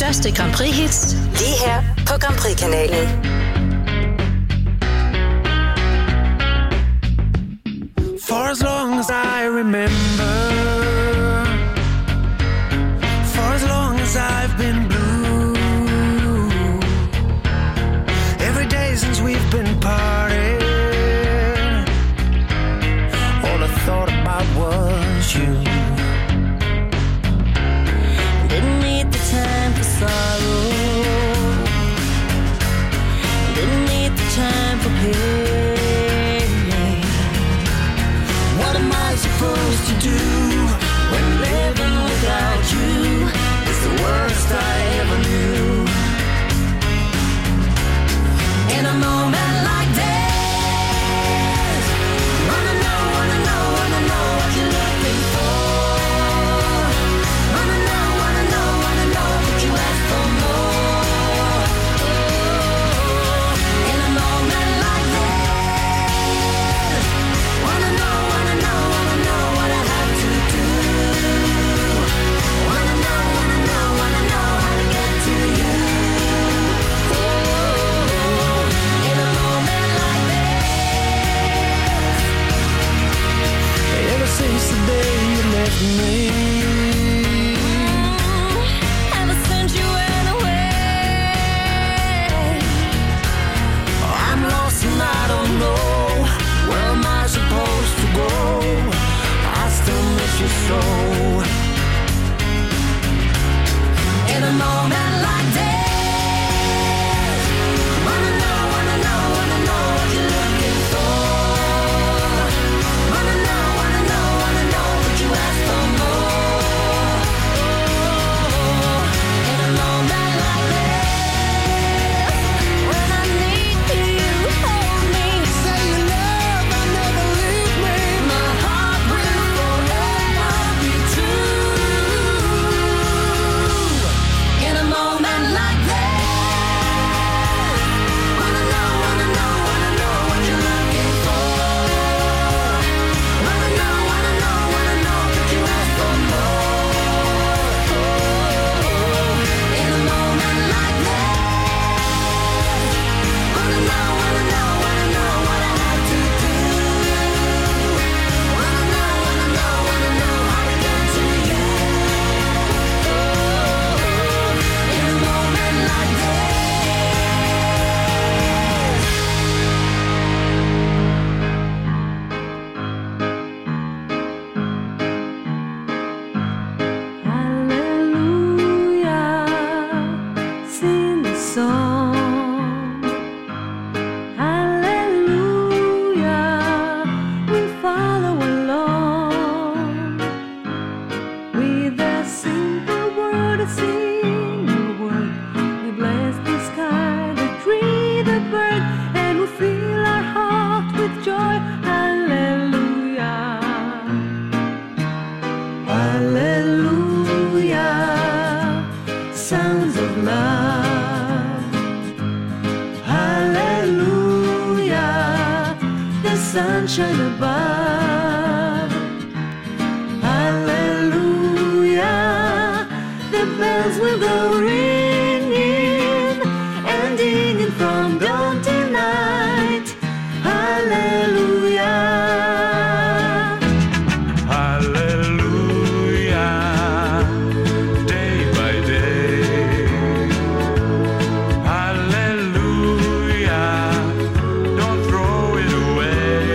største Grand Prix-hits, lige her på Grand Prix-kanalen. For as long as I remember, for as long as I've been blue, every day since we've been parting, all I thought about was you. Didn't need the time for sorrow, didn't need the time for pain. What am I supposed to do when living without you is the worst I ever knew? In a moment like this, wanna know what you're looking for. Wanna know what you ask for more. In a moment like this, wanna know what I have to do. Wanna know how to get to you. In a moment like this. Ever since the day you left me, Ever since you went away, I'm lost and I don't know where am I supposed to go. I still miss you so. in a moment like this, wanna know what you're looking for. Wanna know what you ask for more. In a moment like this, when I need you, hold me. Say you love, I'll never leave me. My heart will forever be true. In a moment like this, wanna know what you're looking for. Wanna know what you ask for more. In a moment like this, wanna know what I have to do. Wanna know how to get to you. In a moment like this. Hallelujah, sing the song. Hallelujah, we follow along with a simple word, a single word. We bless the sky, the tree, the bird, and we fill our heart with joy. Hallelujah. Hallelujah, sounds of love. Hallelujah, the sunshine above. Hallelujah, the bells will go ringing and dinging from dawn till night. Hallelujah. Hallelujah, day by day. Hallelujah, don't throw it away.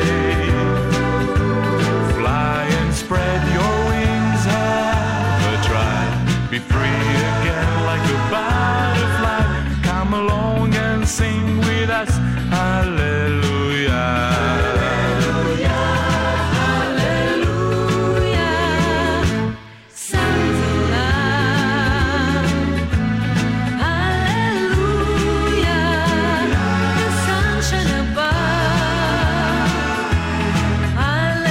Fly and spread your wings, have a try. Be free again like a butterfly. Come along and sing with us. Hallelujah. Hallelujah, sounds of love. Hallelujah, the sunshine above.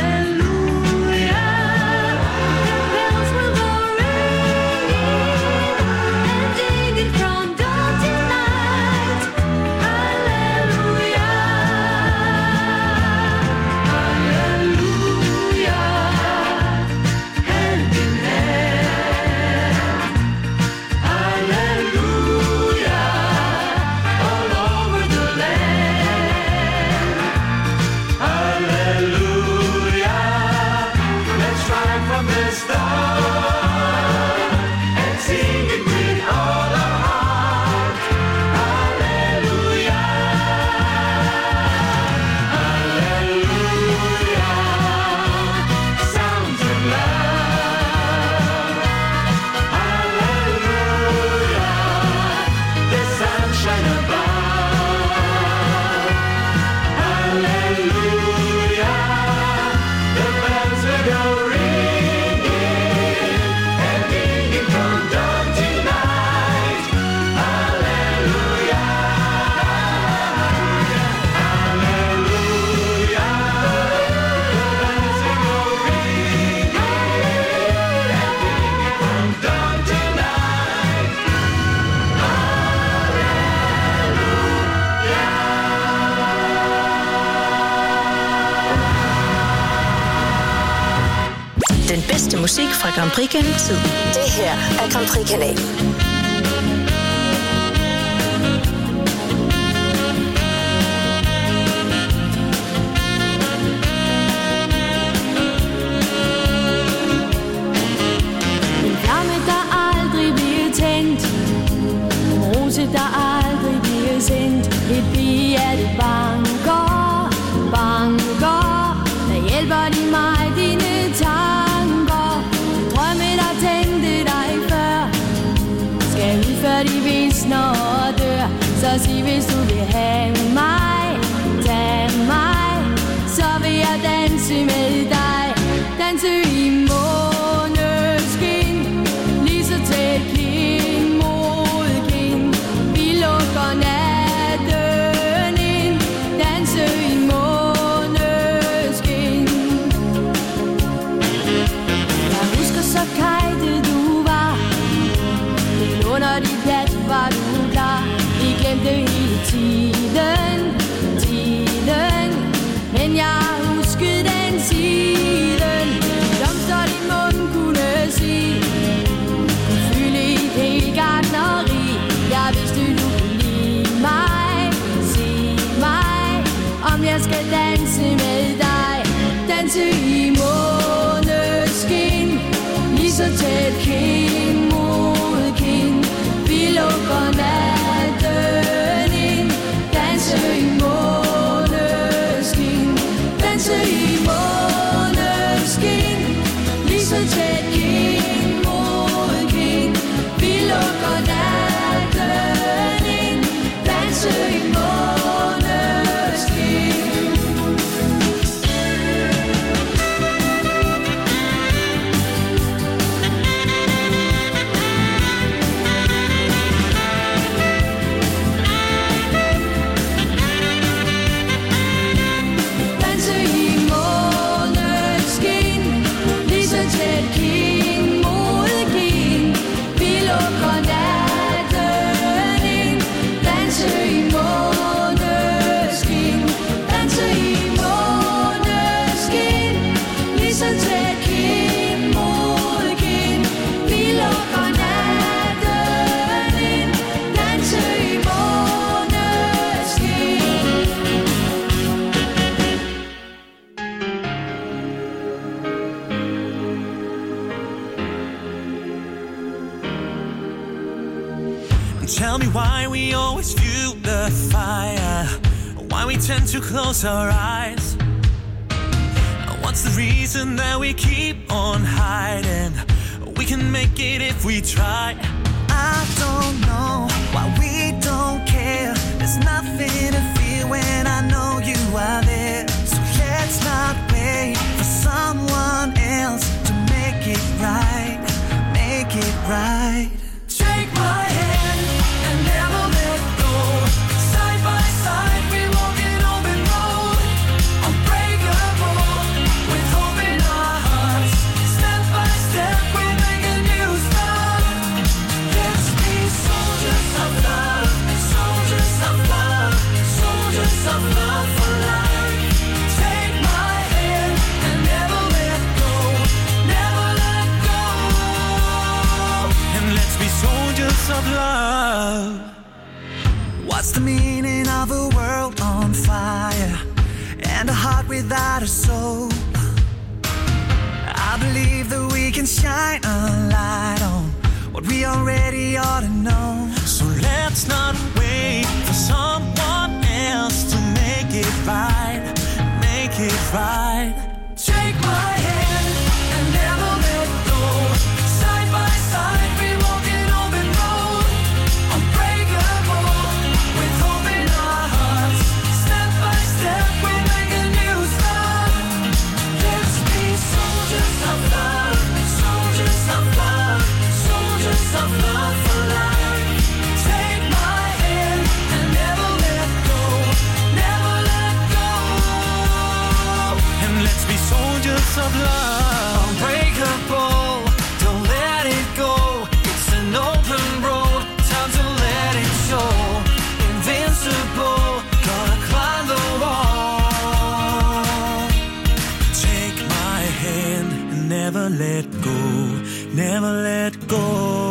Hallelujah, the bells will go ringing from the start and sing it with all our heart. Hallelujah, hallelujah. Sounds of love. Hallelujah, the sunshine above. Hallelujah, the bells will go ringing and ringing from dawn to night. Hallelujah, hallelujah, the bells will go ringing and ringing from dawn to night. Den bedste musik fra Grand Prix gennem tiden. Det her er Grand Prix-kanalen. En flamme, der aldrig bliver tændt. En rose, der aldrig bliver sendt. Et bia, det banker, banker. Der hjælper de mig, dine tanker. Drømme, der tændte dig før. Skal ud før de visner og dør. Så sig, hvis du vil have mig, tag mig. Så vil jeg danse med dig. Danse i måneskin. Lige så tæt kind mod kind. Vi lukker natten ind. Danse i måneskin. Jeg husker så kajte du var. Helt under dit hat var du klar. Vi glemte hele tiden, tiden. Men jeg husker den siden. Blomster din mund kunne sige. Kunne fylde et helt gartneri. Jeg vidste du kunne lide mig. Sig mig, om jeg skal danse med dig. Danse i måneskin. Lige så tæt kind mod kind. Vi lukker natten ind. Danse i måneskin. Danse i måneskin. Lige så tæt kind mod kind. Vi lukker natten ind. Danse i måneskin. Danse i måneskin. Lige så tæt kind mod kind. Vi lukker natten ind. Danse i måneskin. Danse i måneskin. Lige så tæt kind mod kind. Vi lukker natten ind. Danse i måneskin. Tell me why we always fuel the fire, why we tend to close our eyes. What's the reason that we keep on hiding? We can make it if we try. I don't know why we don't care. There's nothing to fear when I know you are there. So let's not wait for someone else to make it right. Make it right. Take my hand and never let go. Side by side we walk an open road. Unbreakable with hope in our hearts. Step by step we make a new start. Let's be soldiers of love, soldiers of love, soldiers of love for life. Take my hand and never let go, never let go. And let's be soldiers of love. What's the meaning of a world on fire and a heart without a soul? I believe the shine a light on what we already ought to know. So let's not wait for someone else to make it right, make it right. Take my hand and never let go. Side by side we walk an open road. Unbreakable with hope in our hearts. Step by step we make a new start. Let's be soldiers of love, soldiers of love, soldiers of love for life. Take my hand and never let go, never let go. And let's be soldiers of love. Unbreakable, don't let it go. It's an open road, time to let it show. Invincible, gonna climb the wall. Take my hand and never let go, never let go.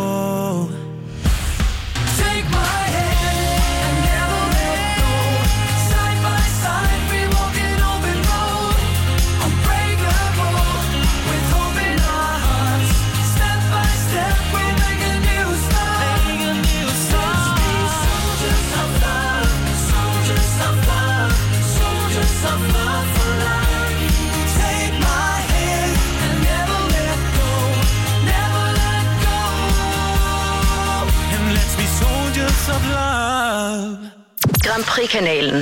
Take my hand and never let go. Side by side we walk an open road. Unbreakable with hope in our hearts. Step by step we make a new start. Make a new start. Let's be soldiers of love, soldiers of love, soldiers of love for life. Take my hand and never let go, never let go. And let's be soldiers of love. Grand Prix-kanalen.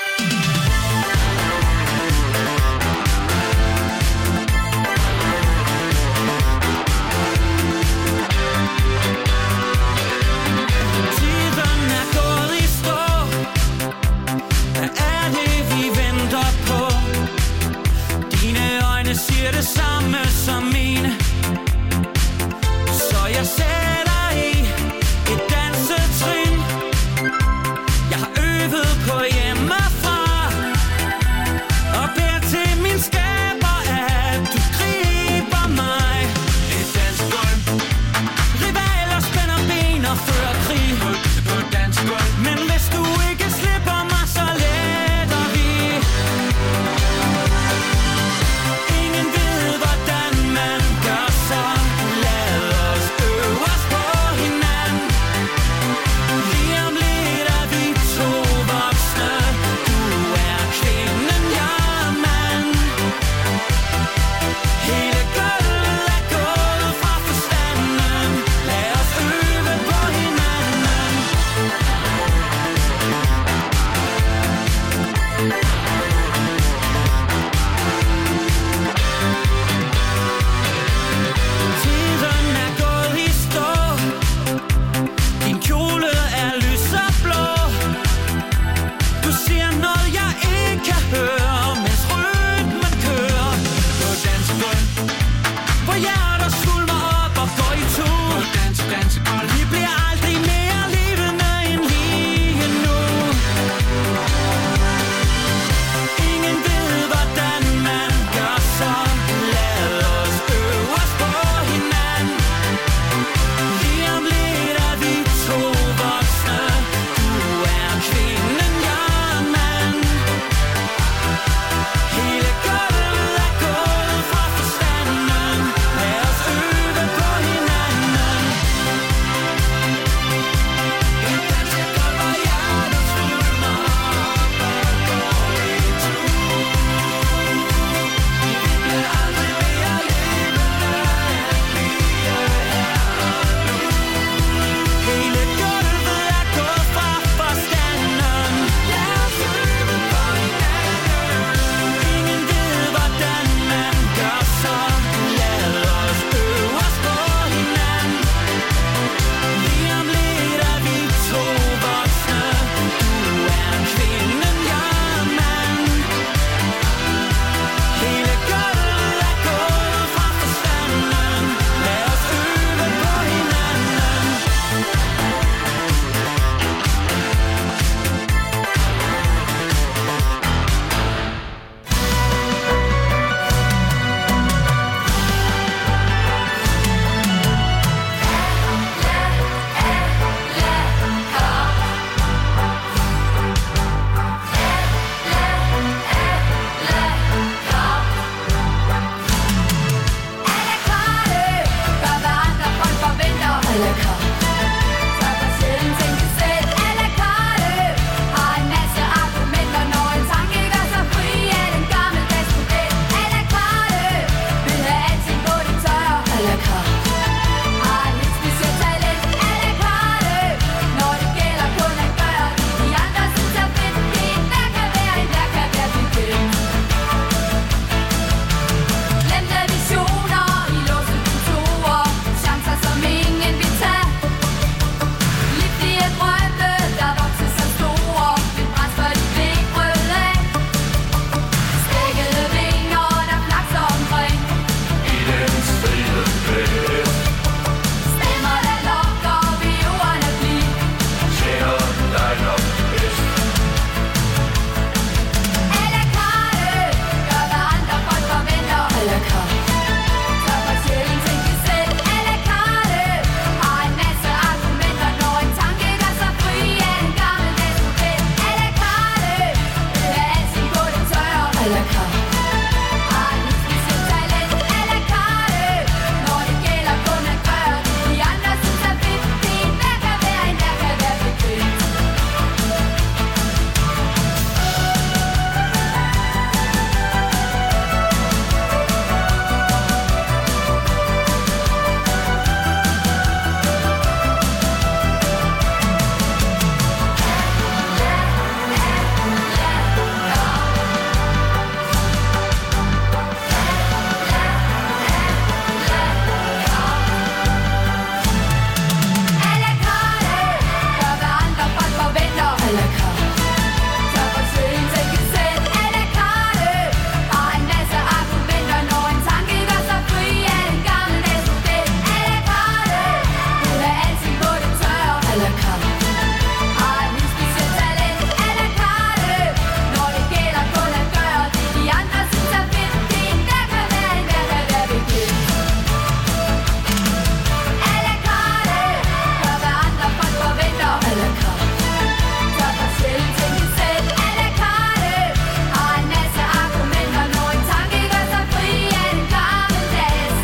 Tiden er gået i stå. Hvad er det, vi venter på? Dine øjne siger det samme som mine. Så jeg sætter i et dansetrin. Jeg har øvet på hjemme. à la carte. Så for sjældent tænke selv à la carte. Har en masse argumenter, når en tanke gør sig fri af den gammeldags model. À la carte. Vil have alting på det tørre. À la carte. Har et lidt specielt talent. À la carte. Når det gælder kun at gøre det, de andre synes er fedt. Det er en der kan være, en der kan være bekendt. Glemte visioner i låste kontorer. Chancer som ingen vil tage. Livlige drømme, der vokser sig store. Vil pres for de vil prøve af. Stækkede vinger, der flakser omkring. I den stille fest Stemmer, der lokker ved jorden at blive. tjener dig nok bedst. À la carte. Gør hvad andre folk forventer. À la carte. Så for sjældent tænke selv. À la carte. Har en masse argumenter, når en tanke gør sig fri af en gammeldags model. À la carte. Vil have alting på det tørre. À la carte. Har et lidt specielt talent. À la carte. Når det gælder kun at gøre det, de andre synes er fedt. Det er en der kan være, en der kan være bekendt. À la carte. Gør hvad andre folk forventer. À la carte. Så for sjældent tænke selv. À la carte. Har en masse argumenter, når en tanke gør sig fri af den gammeldags model. À la carte. Vil have alting på det tørre. À la carte. Har et lidt specielt talent. À la carte. Når det gælder kun at gøre det, de andre synes er fedt. Det er en der kan være, en der kan være bekendt. À la carte. Gør hvad andre folk forventer. À la carte. Så for sjældent tænke selv. À la carte. Har en masse argumenter, når en tanke gør sig fri af den gammeldags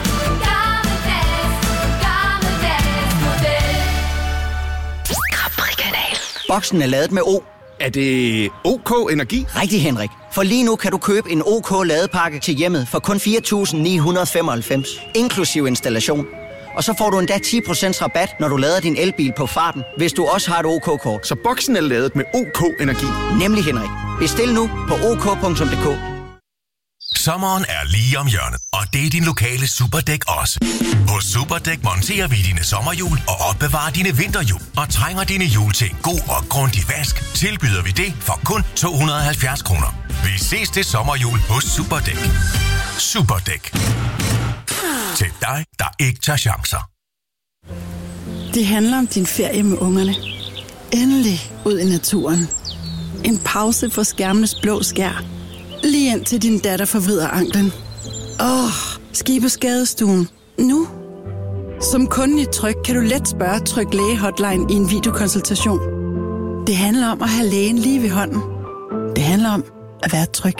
model. Capri-kanal. Boksen er ladet med O. Er det OK Energi? Rigtig, Henrik. For lige nu kan du købe en OK ladepakke til hjemmet for kun 4.995, inklusiv installation. Og så får du endda 10% rabat, når du lader din elbil på farten, hvis du også har et OK-kort. Så boksen er ladet med OK Energi. Nemlig, Henrik. Bestil nu på ok.dk. Sommeren er lige om hjørnet, og det er din lokale Superdæk også. Hos Superdæk monterer vi dine sommerhjul og opbevarer dine vinterhjul. Og trænger dine hjul til en god og grundig vask, tilbyder vi det for kun 270 kroner. Vi ses til sommerhjul hos Superdæk. Superdæk. Til dig, der ikke tager chancer. Det handler om din ferie med ungerne. Endelig ud i naturen. En pause for skærmenes blå skær. Lige ind til din datter forvrider anklen. Ski på skadestuen. Nu. Som kunde i Tryg kan du let spørge Tryg Læge Hotline i en videokonsultation. Det handler om at have lægen lige ved hånden. Det handler om at være tryg.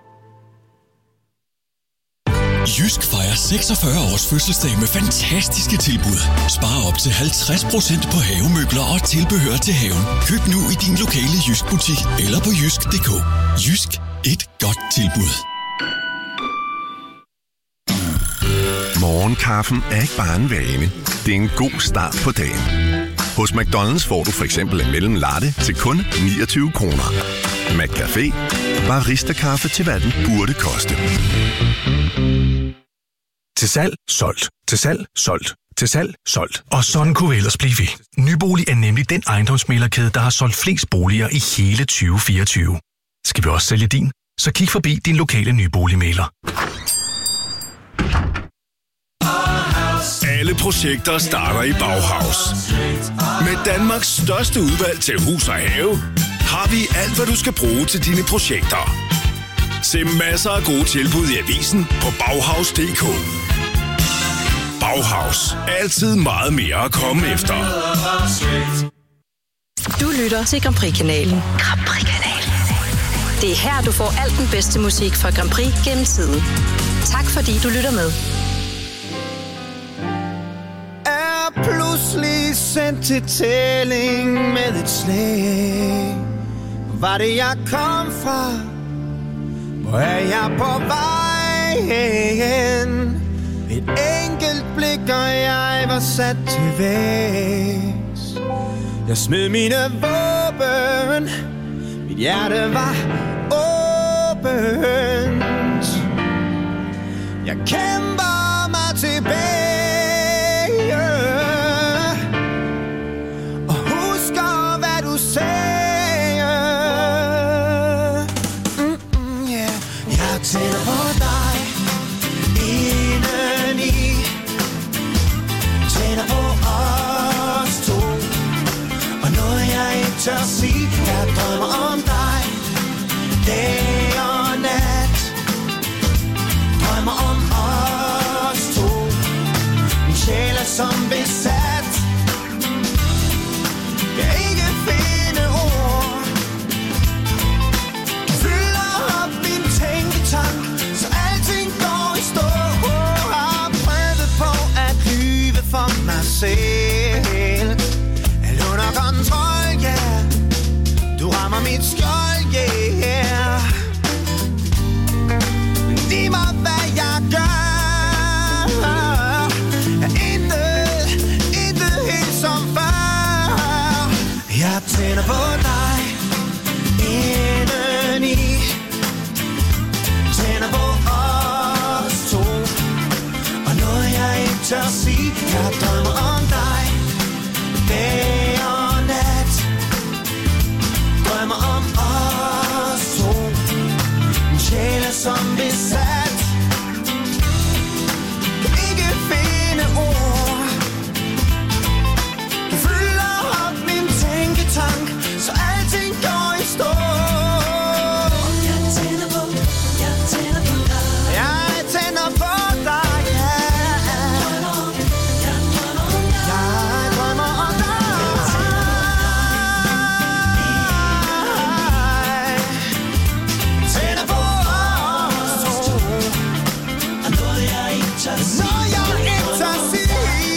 Jysk fejrer 46 års fødselsdag med fantastiske tilbud. Spar op til 50% på havemøbler og tilbehør til haven. Køb nu i din lokale Jysk butik eller på jysk.dk. Jysk, et godt tilbud. Morgenkaffen er ikke bare en vane. Det er en god start på dagen. Hos McDonald's får du for eksempel en mellemlatte til kun 29 kroner. McCafé. Barista-kaffe til hvad den burde koste. Til salg, solgt. Til salg, solgt. Til salg, solgt. Og sådan kunne vi ellers blive ved. Nybolig er nemlig den ejendomsmæglerkæde, der har solgt flest boliger i hele 2024. Skal vi også sælge din? Så kig forbi din lokale nyboligmægler. Alle projekter starter i Bauhaus. Med Danmarks største udvalg til hus og have, har vi alt, hvad du skal bruge til dine projekter. Se masser af gode tilbud i avisen på Bauhaus.dk. Bauhaus. Altid meget mere at komme efter. Du lytter til Grand Prix-kanalen. Grand Prix-kanalen. Det er her, du får alt den bedste musik fra Grand Prix gennem tiden. Tak fordi du lytter med. Er pludselig sendt til tælling med et slag. Hvor var det jeg kom fra? Hvor er jeg på vej hen? Et enkelt blik og jeg var sat til vægs. Jeg smed mine våben. Mit hjerte var åbent. Jeg kæmper mig tilbage og husker hvad du sagde. Yeah. Jeg tænder på dig indeni. Tænder på os to. Og noget jeg ikke tør sige. Jeg drømmer om dig dag og nat. Drømmer om os to. Min sjæl er som besat. Jeg ikke finde ord. Du fylder op min tænketank, så alting går i stå. Har prøvet på at lyve for mig selv. Alt under kontrol, yeah. Du rammer mit skjold, yeah. Giv mig hvad jeg gør. Jeg er intet helt som før. Jeg tænder på dig indeni. Tænder på os to. Og noget jeg ikke tør sige. Jeg drømmer om dig dag og nat. Drømmer om os to. Min sjæl er som besat. Kan ikke finde ord. Du fylder op min tænketank, så alting går i stå. Jeg tænder på dig. Jeg tænder på dig, yeah. Jeg drømmer om dig. Tænder på os to. Og noget jeg ikke tør sige.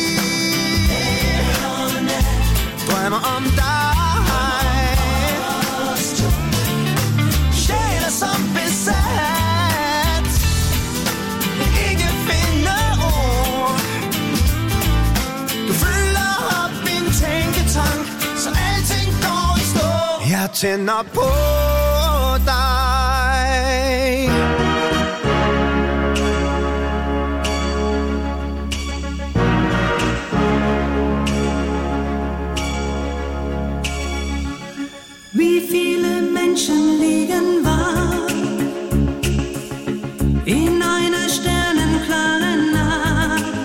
Drømmer om dig. Sjæl er som besat. Ikke finde ord. Du fylder op min tænketank, så alting går i stå. Jeg tænder på dig. Wie viele Menschen liegen wach in einer sternenklaren Nacht.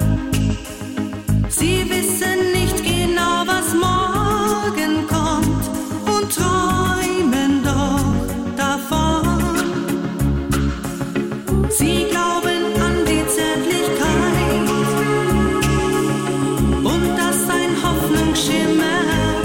Sie wissen nicht genau, was morgen kommt und träumen doch davon. Sie glauben an die Zärtlichkeit und dass ein Hoffnungsschimmer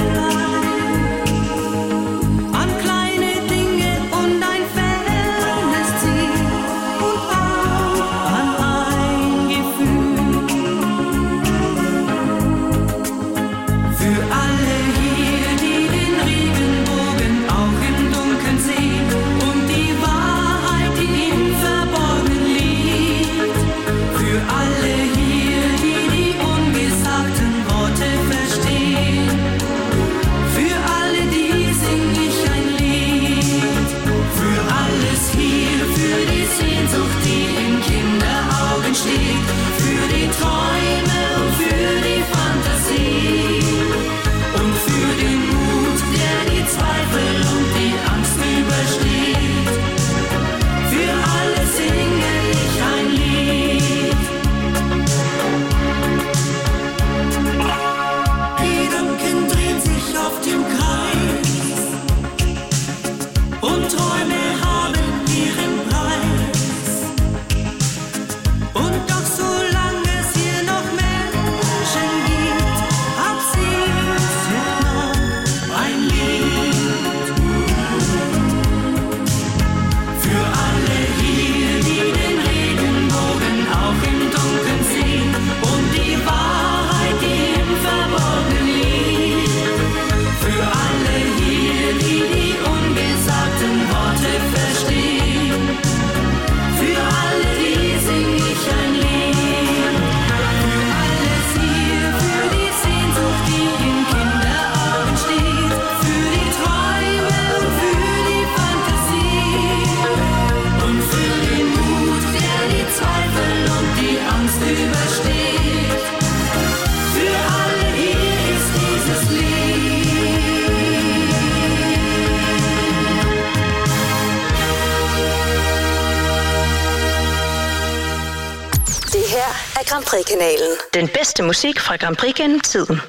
an kleine Dinge und ein fernes Ziel und auch an ein Gefühl. Grand Prix-kanalen. Den bedste musik fra Grand Prix gennem tiden.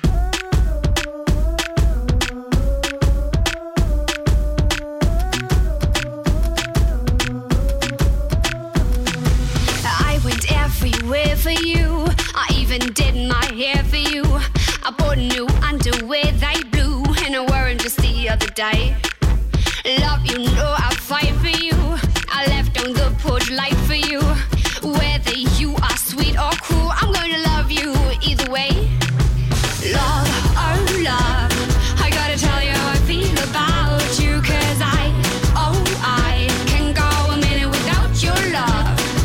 Everywhere for you, I even did my hair for you. I bought new underwear, they blue, and I wore them just the other day. Love, you know I fight for you. I left on the porch light for you. Whether you are sweet or cruel, I'm gonna love you either way. Love, oh love, I gotta tell you how I feel about you, 'cause I can go a minute without your love.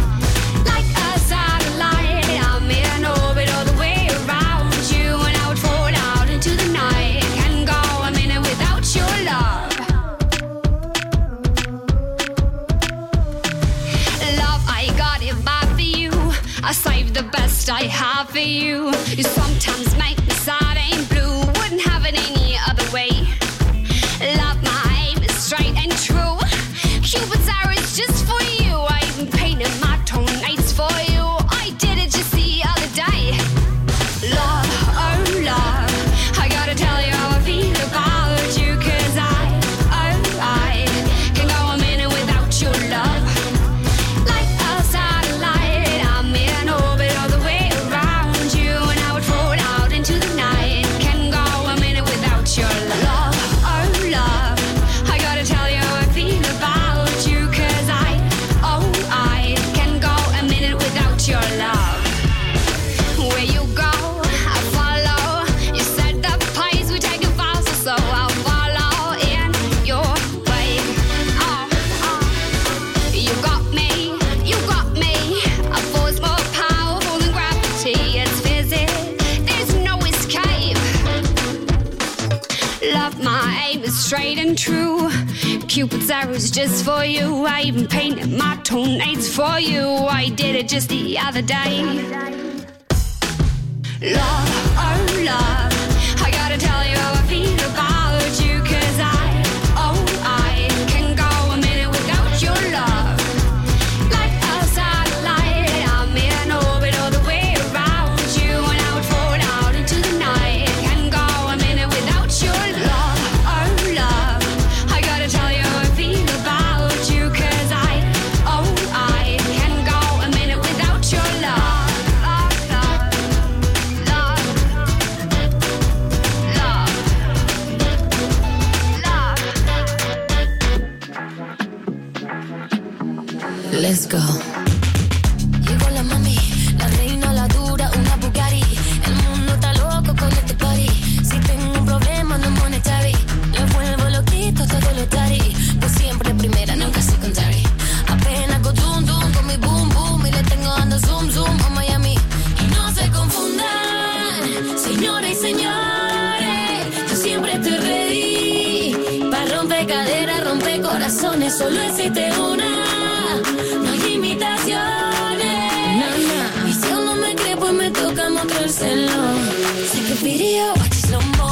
I save the best I have for you. You sometimes make me sad and blue. Wouldn't have it any other way. Love, my aim is straight and true. Cupid's arrow is just for you. I even painted my toenails for you. I did it just the other day. Love, oh love, I gotta tell you how I feel about you, 'cause I can go a minute without your love. Like a satellite, I'm in orbit all the way around you, and I would float out into the night. Can go a minute without your love. Oh love, I gotta tell you how I feel about you, 'cause I can go a minute without your love. Where you go, I follow. You said the pace we take it fast, so I'll follow in your way. You got me, you got me. A force more powerful than gravity. It's physics, there's no escape. Love, my aim is straight and true. Cupid's arrow's just for you. I even painted my toenails for you. I did it just the other day. Love, oh love, I gotta tell you how I feel about you, 'cause I can go a minute without your love. Like a satellite, I'm in orbit all the way around you, and I would float out into the night. Can go a minute without your love, oh love, I gotta tell you how I feel about you, 'cause I can go a minute without your love. Let's go. Llegó la mami, la reina, la dura, una Bugatti. El mundo está loco con este party. Si tengo un problema no monetary, le vuelvo loquito todo lo tari. Pues siempre primera, nunca secondary. Apenas con zoom zoom, con mi boom boom, y le tengo dando zoom zoom a Miami. Y no se confundan, señoras y señores, yo siempre estoy ready. Pa' romper caderas, romper corazones, solo existe una. Y si aún no me cree, pues me toca mostrárselo. Take a video, watch it slow mo,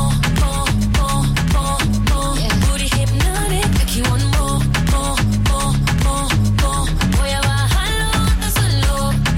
booty hypnotic, make you want more. Voy a bajarlo hasta solo,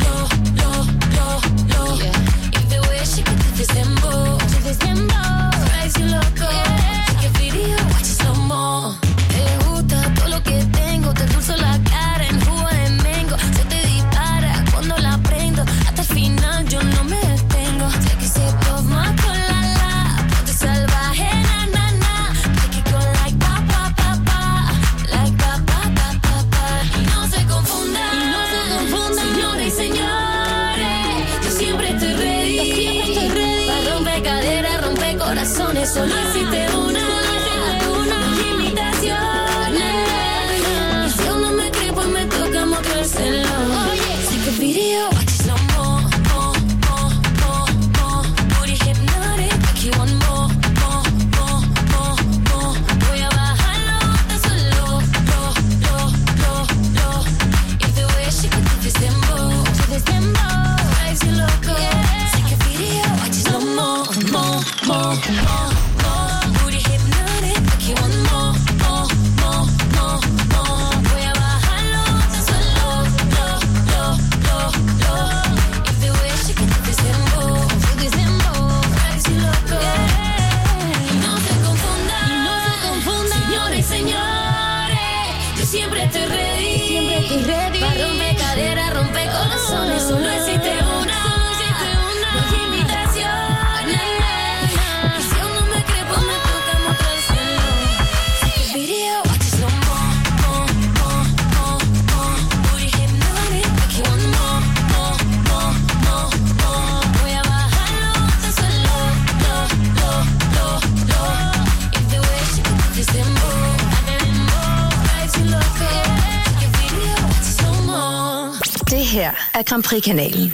If the way she can do this dembow, drives you loco. Take a video, watch it slow mo. Te gusta todo lo que tengo, te endulzo la cara en jugo de mango. Se te dispara cuando la prendo, hasta el final yo no me detengo. Take a sip of my cola, ponte salvaje, na. Make it go like pa, like pa. Y no se confundan, señoras y señores, yo siempre estoy ready. Pa' romper caderas, romper corazones, solo existe una. No hay limitaciones. Y si aún no me cree, pues me toca mostrárselo. Take a video, watch it slow mo. Booty hypnotic, make you want more. Voy a bajarlo hasta solo, If the way she can do this dembow, drives you loco. Take a video, watch it slow mo. Booty hypnotic, make you want more. Voy a bajarlo hasta solo, If the way she can er Grand Prix-kanalen.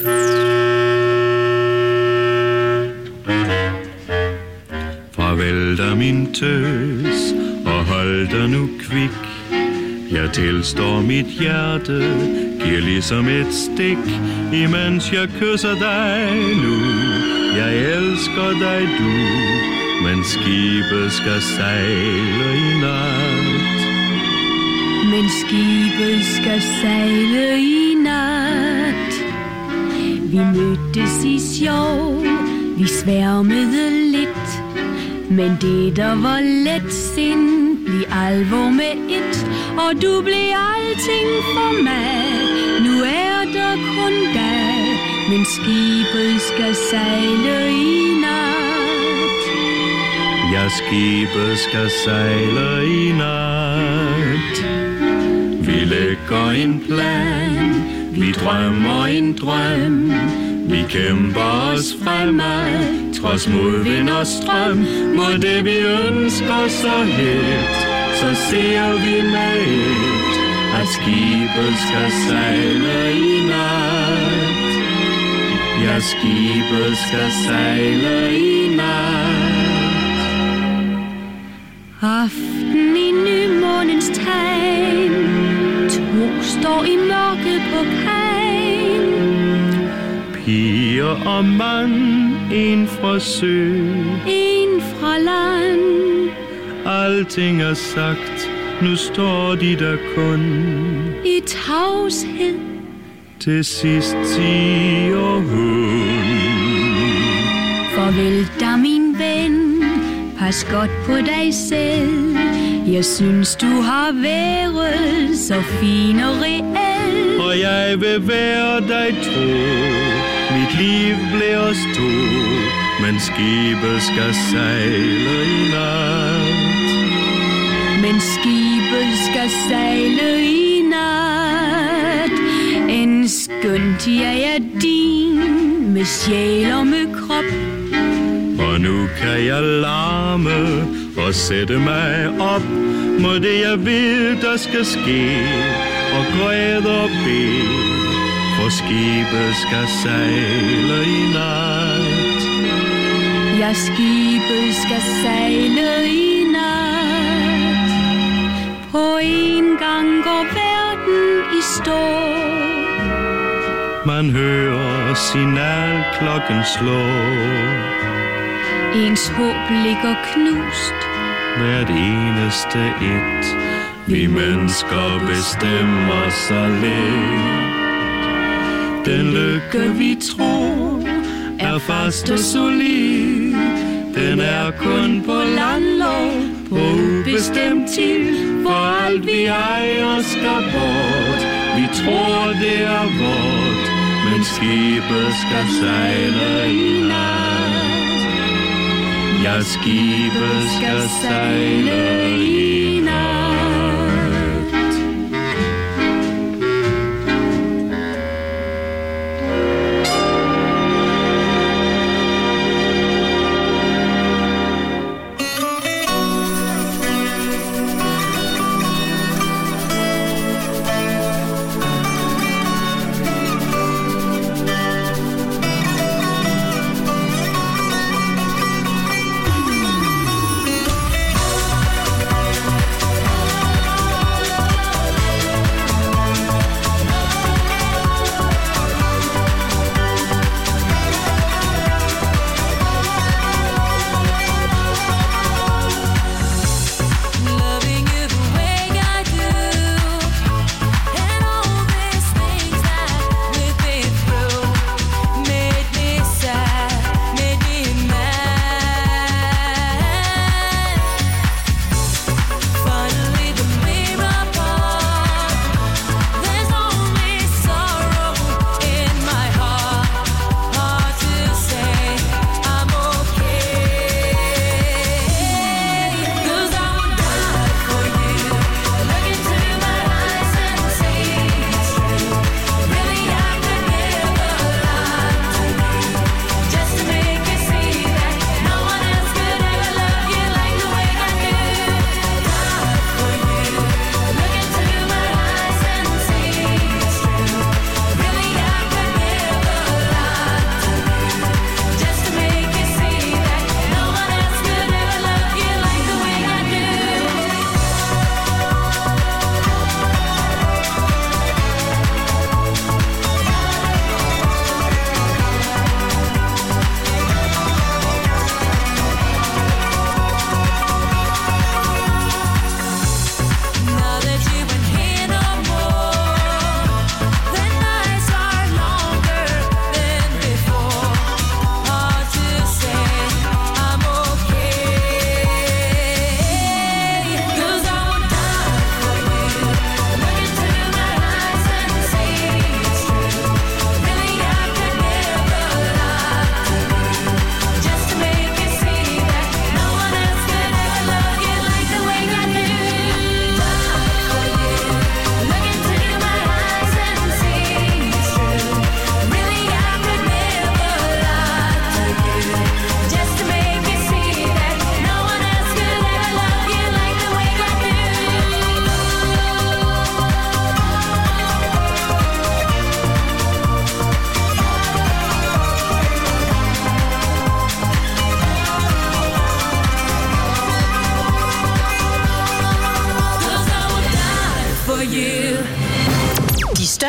Farvel da min tøs, og hold dig nu kvik. Jeg tilstår mit hjerte, giver ligesom et stik, imens jeg kysser dig nu. Jeg elsker dig du, men skibet skal sejle i nat. Men skibet skal sejle i nat. Vi mødtes i sjov, vi sværmede lidt, men det der var let sind, blev alvor med et, og du blev alting for mig. Nu er der kun dig, men skibet skal sejle i nat. Ja, skibet skal sejle i nat. Vi lægger en plan, vi drømmer en drøm. Vi kæmper os fremad, trods modvind og strøm. Mod det vi ønsker så helt, så ser vi med et, at skibet skal sejle i nat. Ja, skibet skal sejle i nat. Aften i nymånens tegn, to står i mørket på kajen. Piger og mand, en fra sø, en fra land. Alting er sagt, nu står de der kun i tavshed. Til sidst siger hun: farvel da min ven, pas godt på dig selv. Jeg synes du har været så fin og reel, og jeg vil være dig tro. Mit liv bliver stå, men skibet skal sejle i nat. Men skibet skal sejle i nat. En skønt jeg er din, med sjæl og med krop. Og nu kan jeg larme og sætte mig op mod det jeg ved der skal ske, og græde og bede, for skibet skal sejle i nat. Ja, skibet skal sejle i nat. På en gang går verden i stå. Man hører signalklokken slå. Ens håb ligger knust. Hvert eneste et. Vi mennesker bestemmer så lidt. Den lykke vi tror er fast og solid. Den er kun på landlov, på ubestemt tid. For alt vi ejer skal bort. Vi tror det er vort, men skibet skal sejle i nat. Ja, skibet skal sejle i nat.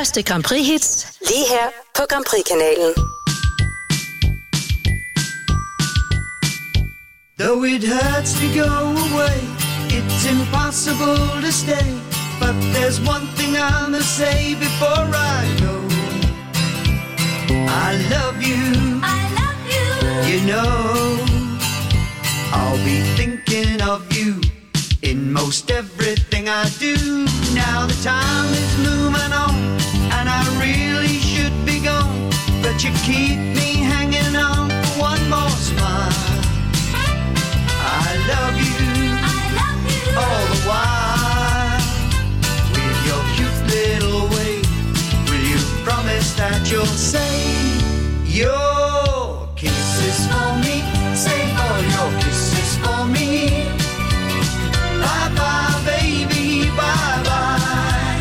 største Grand Prix hits, lige her på Grand Prix-kanalen. Though it hurts to go away, it's impossible to stay. But there's one thing I must say before I go. I love you. I love you. You know, I'll be thinking of you in most everything I do. Now the time is moving on, and I really should be gone, but you keep me hanging on for one more smile. I love you, all the while. With your cute little way, will you promise that you'll say your kisses for me? Save all your kisses for me. Bye bye, baby, bye bye.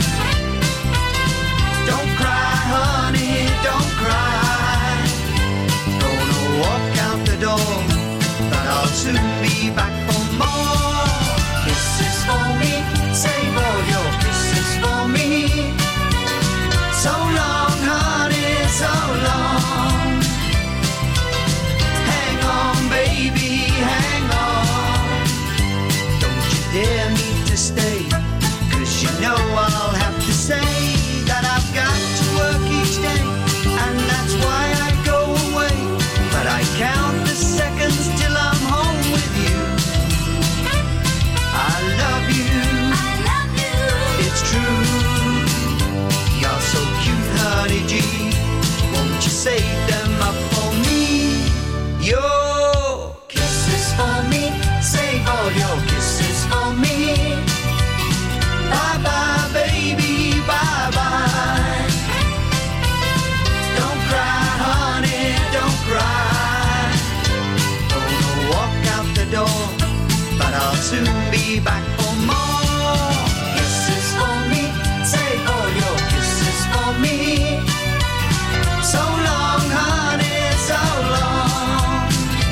Don't cry, honey, don't cry. Gonna walk out the door, but I'll soon be back for more kisses for me. Save all your kisses for me. So long, honey, so long. Hang on, baby, hang on. Don't you dare me to stay, 'cause you know I'll have to say that I've got to work each day, and that's why I go away. But I count the seconds till I'm home with you. I love you, it's true. You're so cute, honey G. Won't you save them up for me? Your kisses for me. Save all your kisses for me. Bye bye, baby, bye bye. Don't cry, honey, don't cry. Gonna walk out the door, but I'll soon be back for more kisses for me. Save all your kisses for me. So long, honey, so long.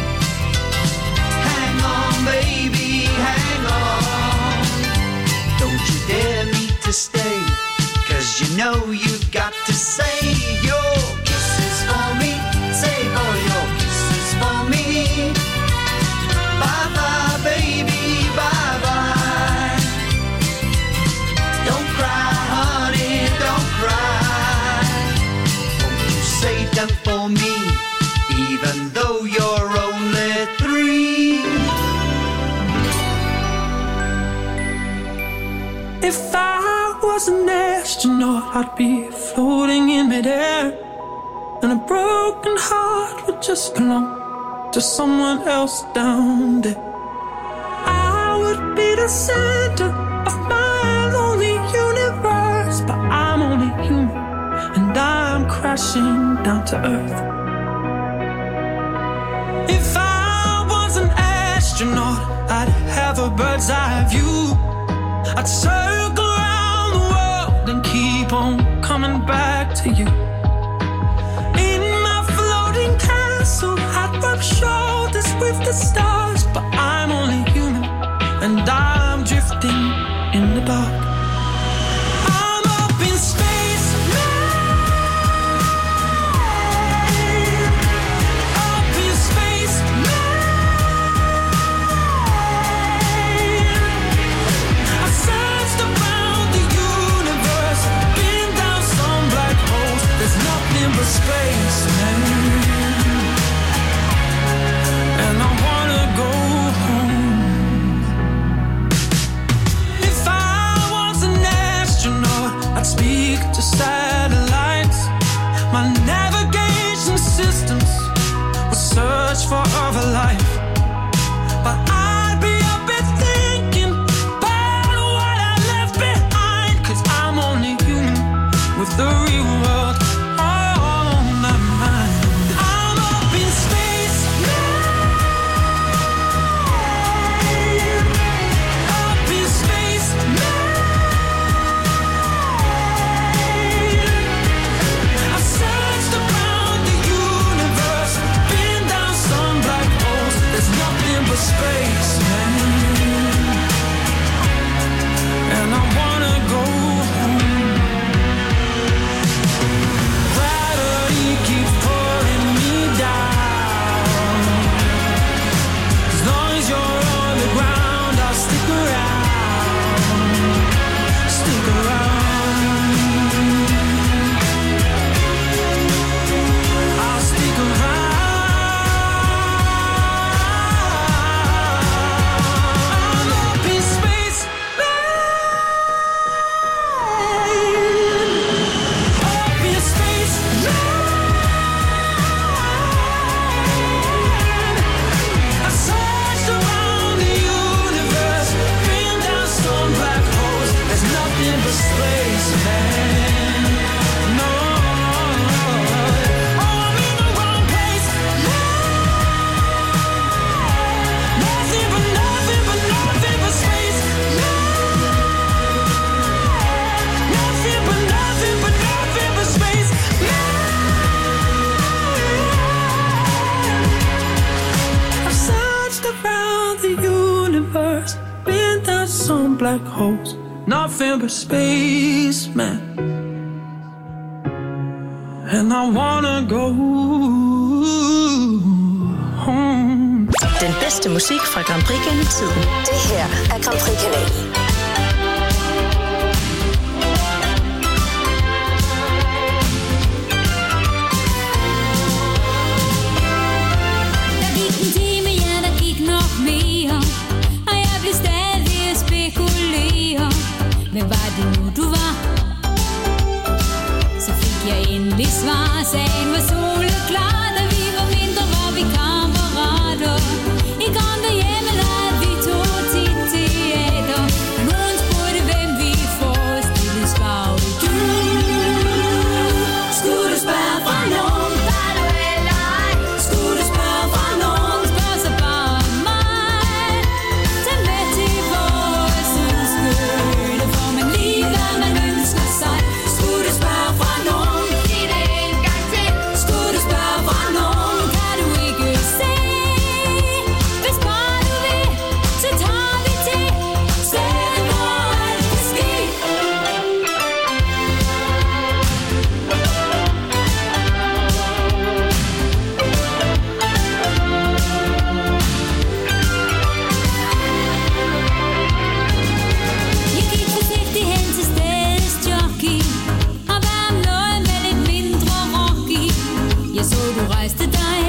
Hang on, baby, hang on. Don't you dare me to stay, 'cause you know you've got to save your kisses for me. Save all your kisses for me. Bye bye, baby, bye bye. Don't cry, honey, don't cry. Won't you save them for me, even though you're only 3? If I was an astronaut, I'd be floating in midair, and a broken heart would just belong to someone else down there. I would be the center of my lonely universe, but I'm only human, and I'm crashing down to earth. If I was an astronaut, I'd have a bird's eye view. I'd circle around the world and keep on coming back to you. In my floating castle, I'd rub shoulders with the stars, but I'm only human, and I'm drifting in the dark. I'm up in space now. Up in space now. I've searched around the universe, been down some black holes. There's nothing but space, man. And I wanna go home. If I was an astronaut, I'd speak to satellites. My navigation systems would search for other life, but I'd be up and thinking about what I left behind, 'cause I'm only human with the real world on my mind. I'm up in space now. Up in space now. I've searched around the universe, been down some black holes. There's nothing but space. universe, been there some black holes, nothing but space, man. And I wanna go home. Den bedste musik fra Grand Prix gennem tiden. Det her er Grand Prix-kanalen. Der gik en time, ja, der gik nok mere, og jeg blev stadig at spekulere. Hvem var det nu, du var? Så fik jeg endelig svar. Sagen var soleklar, da vi var mindre, var vi kammerater. I kom derhjemme, lavede vi to tit teater. Nogen spurgte, hvem vi forestillede, svarede du. Skulle du spørge fra nogen, var du eller ej? Skulle du spørge fra nogen, spørg så bare mig. Tag med til vores udskøle, for man lige hvad man ønsker sig. Skulle du spørge fra nogen, sig det en gang til. Skulle du spørge fra nogen, kan du ikke se. Hvis bare du vil, så tager vi til stedet, hvor alt kan ske. Jeg gik forsigtigt hen til stedets jockey og var om noget med lidt mindre rock i. Jeg så du rejste dig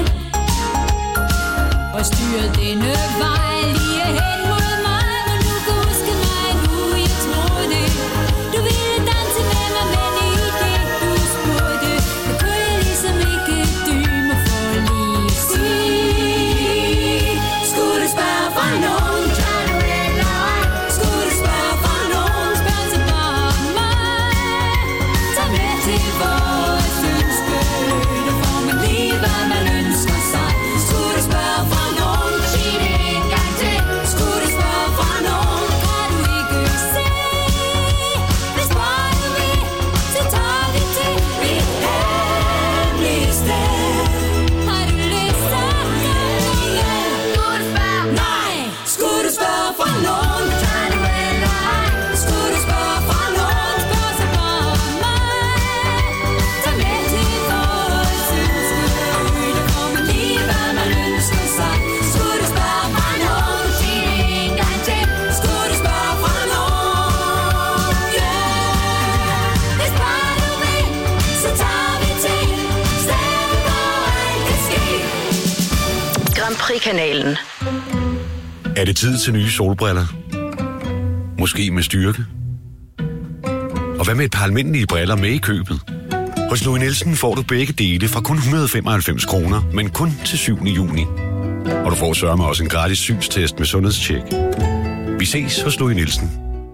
og styrede denne vej lige hen mod mig. Men du kan huske mig nu, jeg tror det. Du ville danse med mig, men i det du spurgte, der kunne jeg ligesom ikke dyme for lige at sige. Skulle du spørge fra nogen, kan du eller ej? Skulle du spørge fra nogen, spørg så bare mig. Tag med til vores ønskeøde, får man lige hvad man ønsker sig. Skulle du spørge fra nogen, sig det en gang til. Skulle du spørge fra nogen, kan du ikke se. Hvis bare du vil, så tager vi til mit hemmelige sted. Har du lyst til at ringe? Skulle du spørge? Nej. Skulle du spørge fra nogen, kan du eller ej? Skulle du spørge fra nogen, spørg så bare mig. Tag med til vores ønskeøde, får man lige hvad man ønsker sig. Skulle du spørge fra nogen, sig det en gang til. Skulle du spørge fra nogen, yeah. Hvis bare du vil, så tager vi til stedet, hvor alt kan ske. Grand Prix-kanalen. Er det tid til nye solbriller? Måske med styrke? Og hvad med et par almindelige briller med i købet? Hos Louis Nielsen får du begge dele fra kun 195 kroner, men kun til 7. juni. Og du får sørme også en gratis synstest med sundhedstjek. Vi ses hos Louis Nielsen.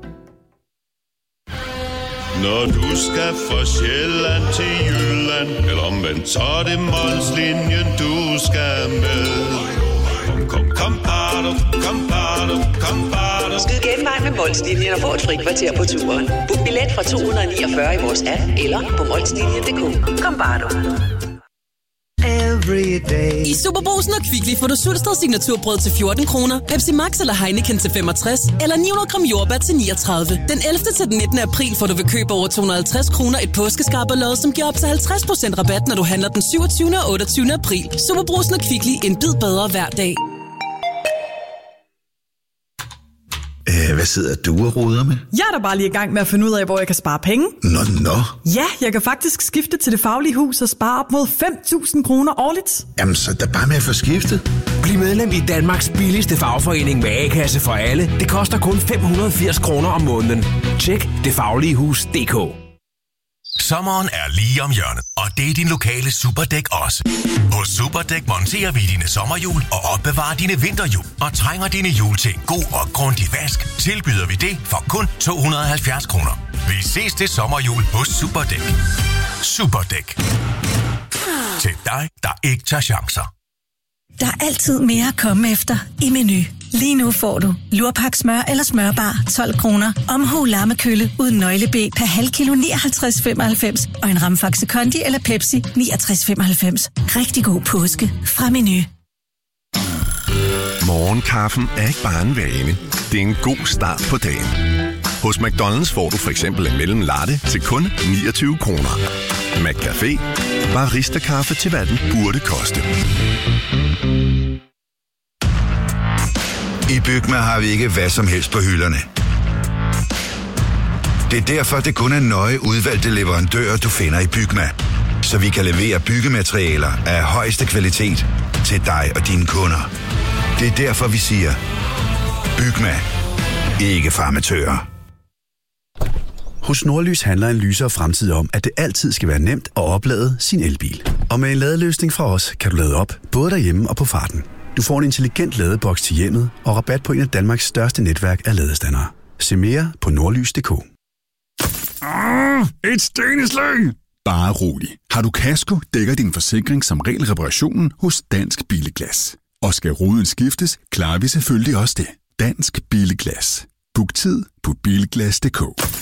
Når du skal fra Sjælland til Jylland, eller omvendt, så er det Molslinjen, du skal med. Kom, bado, kom, bado. Skyd genvej med Molslinjen og få et fri kvarter på turen. Book billet fra 249 i vores app eller på molslinjen.dk. Kom bare du. I Superbrugsen og Kvickly får du Sulsted signaturbrød til 14 kroner, Pepsi Max eller Heineken til 65, eller 900 gram jordbær til 39. Den 11. til den 19. april får du ved køb over 250 kroner et påskeskarperlod, som giver op til 50% rabat, når du handler den 27. og 28. april. Superbrugsen og Kvickly, en bid bedre hver dag. Hvad sidder du og roder med? Jeg er da bare lige i gang med at finde ud af, hvor jeg kan spare penge. Nå. Ja, jeg kan faktisk skifte til Det Faglige Hus og spare op mod 5.000 kroner årligt. Jamen, så er bare med at få skiftet. Bliv medlem i Danmarks billigste fagforening med A-kasse for alle. Det koster kun 580 kroner om måneden. Tjek detfagligehus.dk. Sommeren er lige om hjørnet, og det er din lokale Superdæk også. Hos Superdæk monterer vi dine sommerhjul og opbevarer dine vinterhjul. Og trænger dine hjul til en god og grundig vask, tilbyder vi det for kun 270 kroner. Vi ses til sommerhjul hos Superdæk. Superdæk. Til dig, der ikke tager chancer. Der er altid mere at komme efter i Meny. Lige nu får du lurpak smør eller smørbar 12 kroner, omhu lammekølle uden nøgleben per halv kilo 59,95 og en ramfaxe kondi eller Pepsi 69,95. Rigtig god påske fra Meny. Morgenkaffen er ikke bare en vane. Det er en god start på dagen. Hos McDonald's får du for eksempel en mellemlang latte til kun 29 kroner. McCafé. Barista-kaffe til hvad den burde koste. I Bygma har vi ikke hvad som helst på hylderne. Det er derfor, det kun er nøje udvalgte leverandører, du finder i Bygma. Så vi kan levere byggematerialer af højeste kvalitet til dig og dine kunder. Det er derfor, vi siger, Bygma. Ikke farmatører. Hos Nordlys handler en lysere fremtid om, at det altid skal være nemt at oplade sin elbil. Og med en ladeløsning fra os, kan du lade op, både derhjemme og på farten. Du får en intelligent ladeboks til hjemmet og rabat på en af Danmarks største netværk af ladestandere. Se mere på nordlys.dk. Et steneslag! Bare rolig. Har du kasko, dækker din forsikring som regel reparationen hos Dansk Billeglas. Og skal ruden skiftes, klarer vi selvfølgelig også det. Dansk Billeglas. Book tid på bilglas.dk.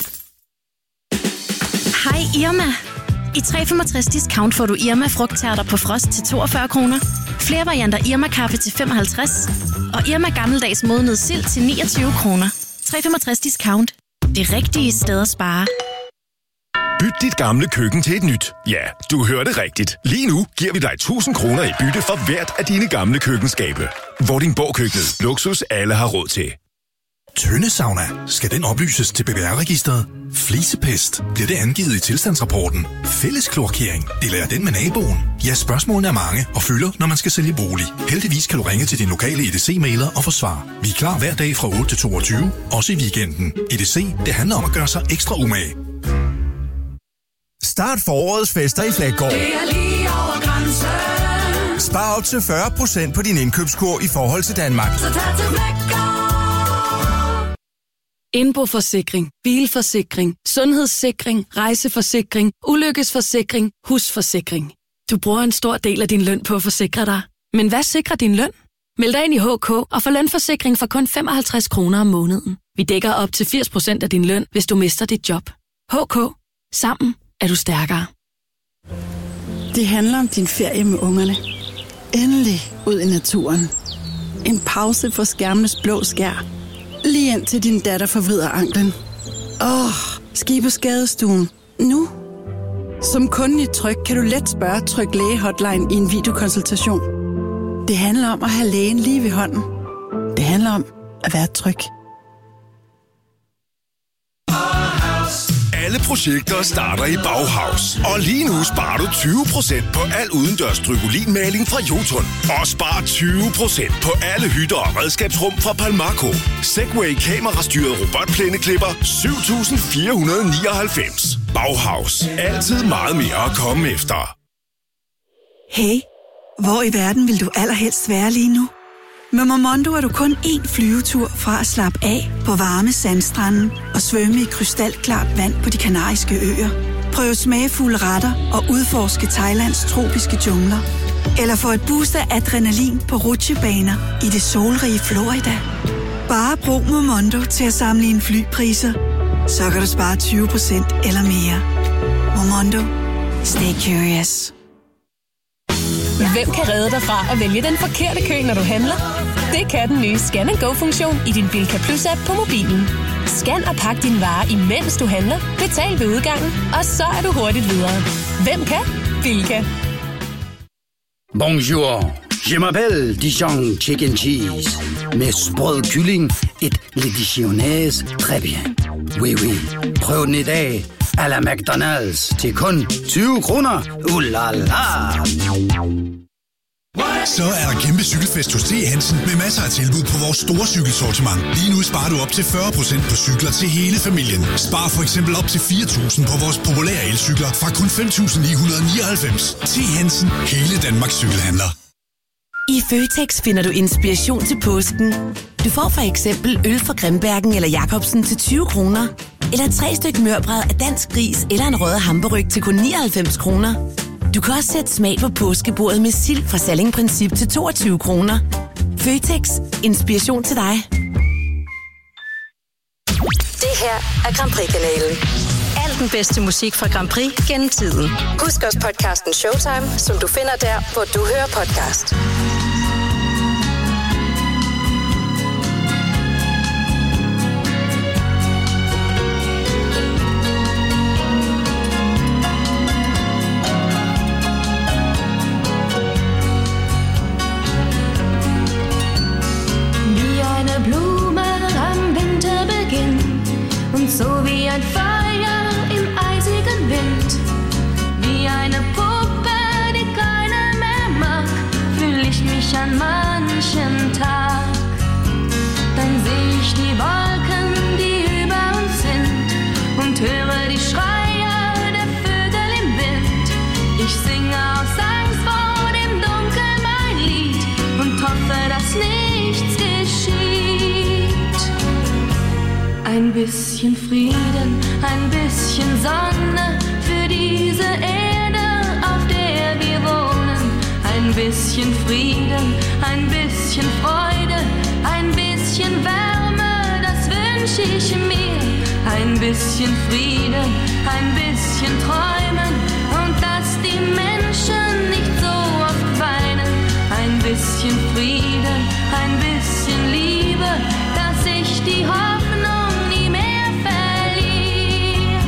Hej Irma. I 365 discount får du Irma frugttærter på frost til 42 kroner. Flere varianter Irma kaffe til 55. Og Irma gammeldags modnet sild til 29 kroner. 365 discount. Det rigtige sted at spare. Byt dit gamle køkken til et nyt. Ja, du hørte rigtigt. Lige nu giver vi dig 1000 kroner i bytte for hvert af dine gamle køkkenskabe. Vordingborg-køkkenet. Luksus alle har råd til. Tøndesauna. Skal den oplyses til BBR-registeret? Flisepest. Bliver det angivet i tilstandsrapporten? Fællesklorkering. Deler den med naboen? Ja, spørgsmålene er mange og fylder, når man skal sælge bolig. Heldigvis kan du ringe til din lokale EDC-mailer og få svar. Vi er klar hver dag fra 8 til 22, også i weekenden. EDC, det handler om at gøre sig ekstra umage. Start forårets fester i Flækgaard. Det er lige over grænsen. Spar op til 40% på din indkøbskurv i forhold til Danmark. Så tag til Flækgaard. Indboforsikring, bilforsikring, sundhedssikring, rejseforsikring, ulykkesforsikring, husforsikring. Du bruger en stor del af din løn på at forsikre dig. Men hvad sikrer din løn? Meld dig ind i HK og få lønforsikring for kun 55 kroner om måneden. Vi dækker op til 80% af din løn, hvis du mister dit job. HK. Sammen er du stærkere. Det handler om din ferie med ungerne. Endelig ud i naturen. En pause for skærmenes blå skær. Lige ind til din datter forvrider anklen. Ski på skadestuen. Nu. Som kunde i Tryg kan du let spørge Tryg Læge Hotline i en videokonsultation. Det handler om at have lægen lige ved hånden. Det handler om at være tryg. Alle projekter starter i Bauhaus. Og lige nu sparer du 20% på al udendørs strykolinmaling fra Jotun. Og spar 20% på alle hytter og redskabsrum fra Palmaco. Segway kamerastyret robotplæneklipper 7.499. Bauhaus. Altid meget mere at komme efter. Hey, hvor i verden vil du allerhelst være lige nu? Med Momondo er du kun én flyvetur fra at slappe af på varme sandstranden og svømme i krystalklart vand på de Kanariske Øer. Prøv smagfulde retter og udforske Thailands tropiske jungler. Eller få et boost af adrenalin på rutsjebaner i det solrige Florida. Bare brug Momondo til at sammenligne flypriser. Så kan du spare 20% eller mere. Momondo. Stay curious. Hvem kan redde dig fra at vælge den forkerte kø, når du handler? Det kan den nye Scan & Go-funktion i din Bilka Plus-app på mobilen. Scan og pak dine varer, imens du handler. Betal ved udgangen, og så er du hurtigt videre. Hvem kan? Bilka. Bonjour. Je m'appelle Dijon Chicken Cheese. Med sprød kylling, et le dijonnaise, très bien. Oui, oui. Prøv den i dag. À la McDonald's til kun 20 kroner. La la. Så er der kæmpe cykelfest hos T. Hansen med masser af tilbud på vores store cykelsortiment. Lige nu sparer du op til 40% på cykler til hele familien. Spar for eksempel op til 4.000 på vores populære elcykler fra kun 5.999. T. Hansen. Hele Danmarks cykelhandler. I Føtex finder du inspiration til påsken. Du får for eksempel øl fra Grimbergen eller Jacobsen til 20 kroner. Eller 3 styk mørbrad af dansk gris eller en rød hamburg til kun 99 kroner. Du kan også sætte smag på påskebordet med sild fra Salling Princip til 22 kroner. Føtex. Inspiration til dig. Det her er Grand Prix-kanalen. Al den bedste musik fra Grand Prix gennem tiden. Husk også podcasten Showtime, som du finder der, hvor du hører podcast. Ein bisschen Frieden, ein bisschen Sonne für diese Erde, auf der wir wohnen. Ein bisschen Frieden, ein bisschen Freude, ein bisschen Wärme, das wünsche ich mir. Ein bisschen Frieden, ein bisschen Träumen und dass die Menschen nicht so oft weinen. Ein bisschen Frieden, ein bisschen Liebe, dass ich die Hoffnung nie mehr verliere.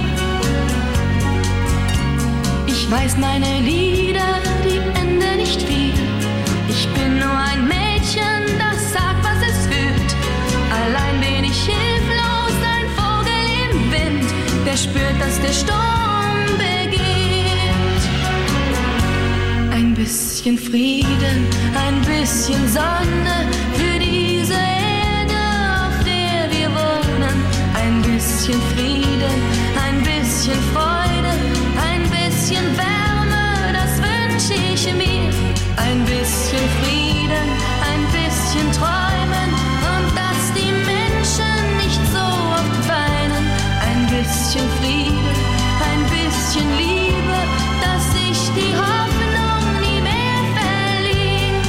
Ich weiß, meine Lieder, die enden nicht viel. Ich bin nur ein Mädchen, das sagt, was es fühlt. Allein bin ich hilflos, ein Vogel im Wind, der spürt, dass der Sturm beginnt. Ein bisschen Frieden, ein bisschen Sonne für diese Erde, auf der wir wohnen. Ein bisschen Frieden, ein bisschen Freude, ein bisschen Wärme, das wünsche ich mir. Ein bisschen Frieden, ein bisschen Träumen und dass die Menschen nicht so oft weinen. Ein bisschen Frieden, ein bisschen Liebe, dass ich die Hoffnung nie mehr verliere.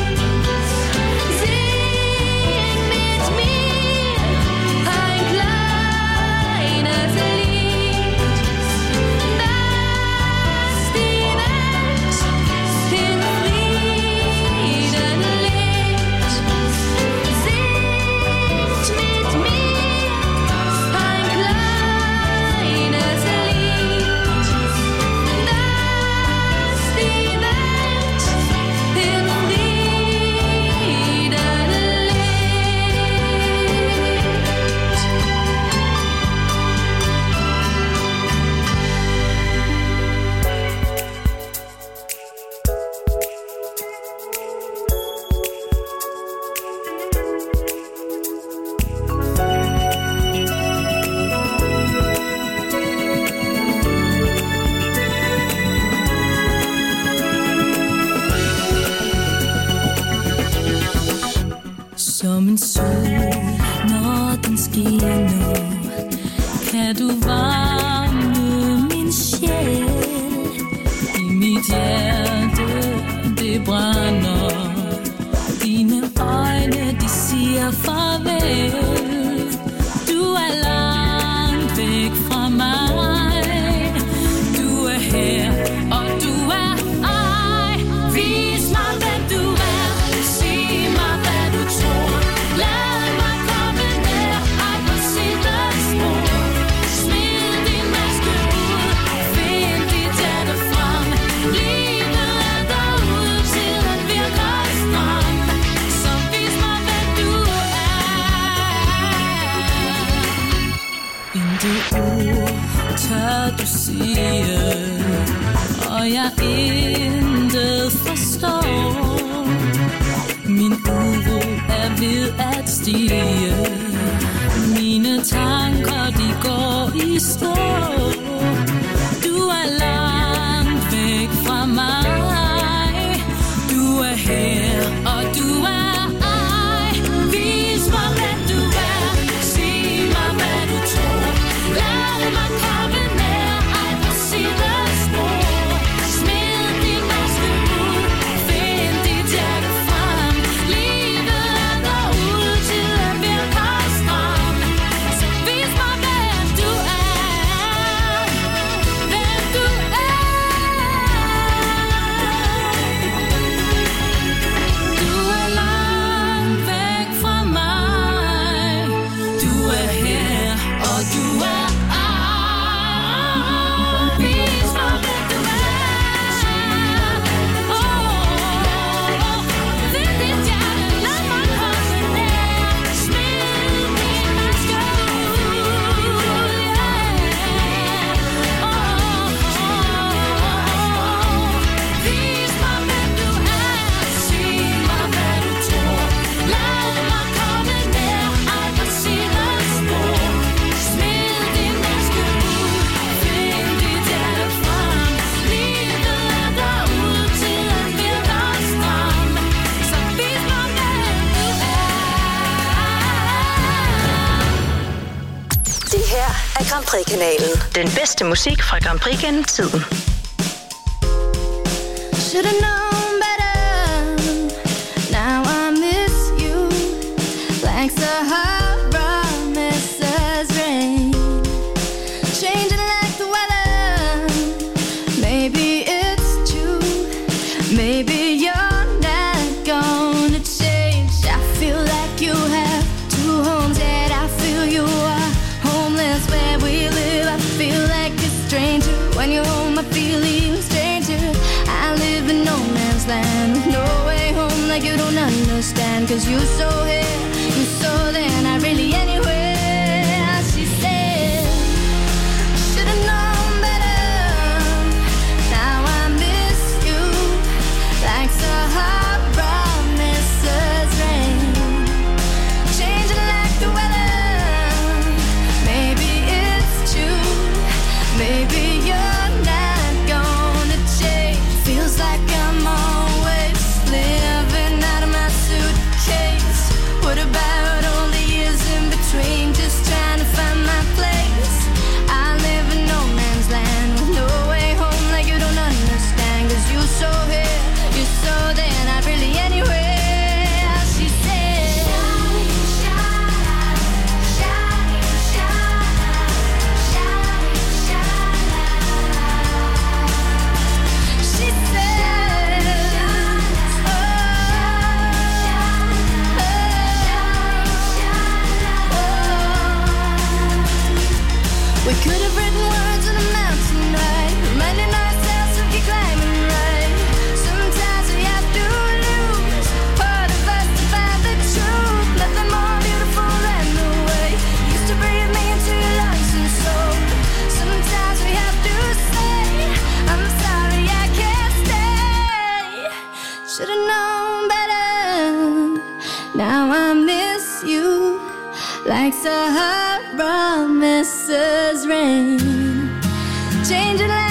Sing mit mir ein kleines Lied, dass die Welt in Frieden lebt. Singt mit mir ein kleines Lied, dass die Welt in Frieden Som en sol, når den skinner, kan du varme min sjæl. I mit hjerte, det brænder. Dine øjne, de siger farvel. Du er langt væk fra mig. Du er her, og du er ej. Vis mig, hvem du er. Sig mig, hvad du tror. Lad mig komme nær. Ej, på sidens spor. Smid din maske ud. Find dit hjerte frem. Livet er derude, tiden virker stram. Så vis mig, hvem du er. Intet ord tør du sige, og jeg intet forstår. Min uro er ved at stige. Mine tanker, de går i stå. Du er langt væk fra mig. Du er her, og du er ej. Vis mig, hvem du er. Sig mig, hvad du tror. Lad mig komme nær. Ej, på sidens spor. Smid din maske ud. Find dit hjerte frem. Livet er derude, tiden virker stram. Så vis mig, hvem du er. af Grand Prix-kanalen. Den bedste musik fra Grand Prix gennem tiden. Should've known better. Now I miss you like Sahara misses rain, changing like the weather. Maybe it's true. Maybe you're not gonna change. I feel like you have two homes, yet I feel you are homeless where we live. I feel like a stranger when you're home. I feel even stranger. I live in no man's land with no way home, like you don't understand. Cause you're so here, you're so there, not really anywhere. She said, should've known better. Now I miss you like Sahara misses rain, changing like the weather. Maybe it's true. Maybe you're not gonna change. Feels like I'm always living out of my suitcase. What about all the years in between, just trying to find my place? I live in no man's land with no way home, like you don't understand. Cause you're so here, you're so there, not really anywhere. She said, she said, we could have written words on a mountain, right? Reminding ourselves to keep climbing, right? Sometimes we have to lose part of us to find the truth. Nothing more beautiful than the way you used to breathe me into your lungs and soul. Sometimes we have to say, I'm sorry I can't stay. Should've known better. Now I miss you like Sahara misses rain, changing like